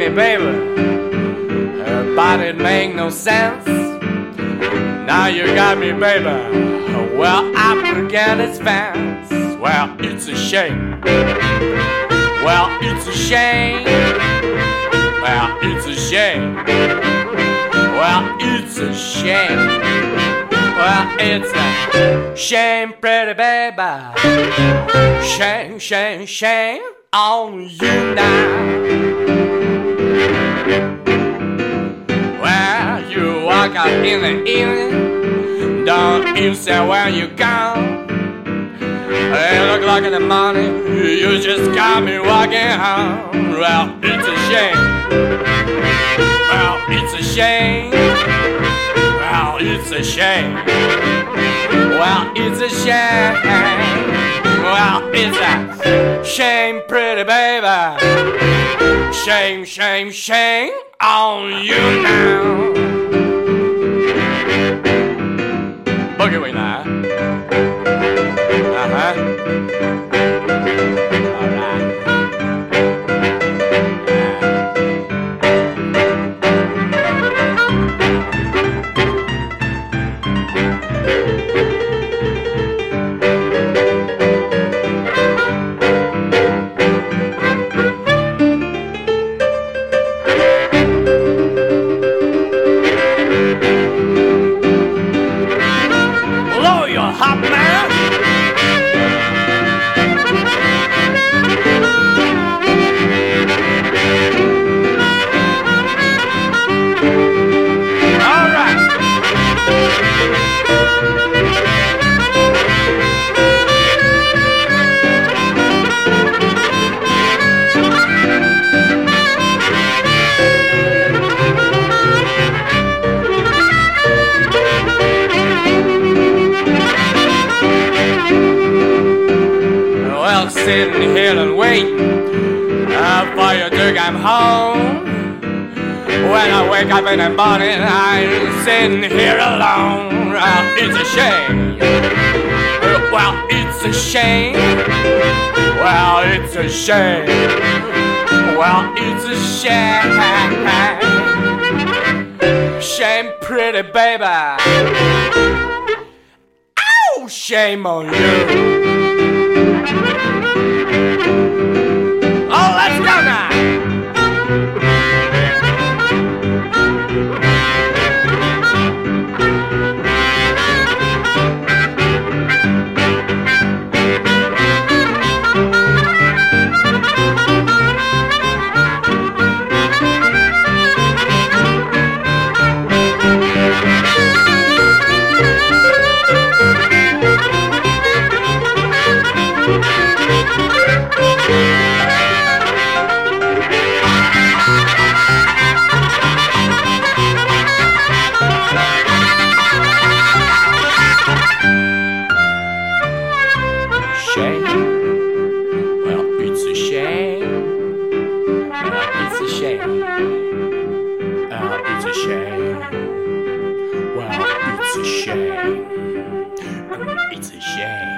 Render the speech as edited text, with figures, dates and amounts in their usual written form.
me, baby, but it make no sense. Now you got me, baby, well, up against its fence. Well, it's a shame. Well, it's a shame. Well, it's a shame. Well, it's a shame. Well, it's a shame, pretty baby. Shame, shame, shame on you now. Well, you walk out in the evening, don't you say where you gone? It look like in the morning, you just got me walking home. Well, it's a shame. Well, it's a shame. Well, it's a shame. Well, it's a shame. Well, it's a shame, pretty baby. Shame, shame, shame on you now. Boogie with that. All right. Blow your hot man. Sitting here and waiting for you to come home. When I wake up in the morning, I'm sitting here alone. Well, it's a shame. Well, it's a shame. Well, it's a shame. Well, it's a shame. Shame, pretty baby. Ow! Shame on you. Oh, let's go now! Shame. Well, it's a shame. Well, it's a shame. It's a shame. Well, it's a shame. It's a shame.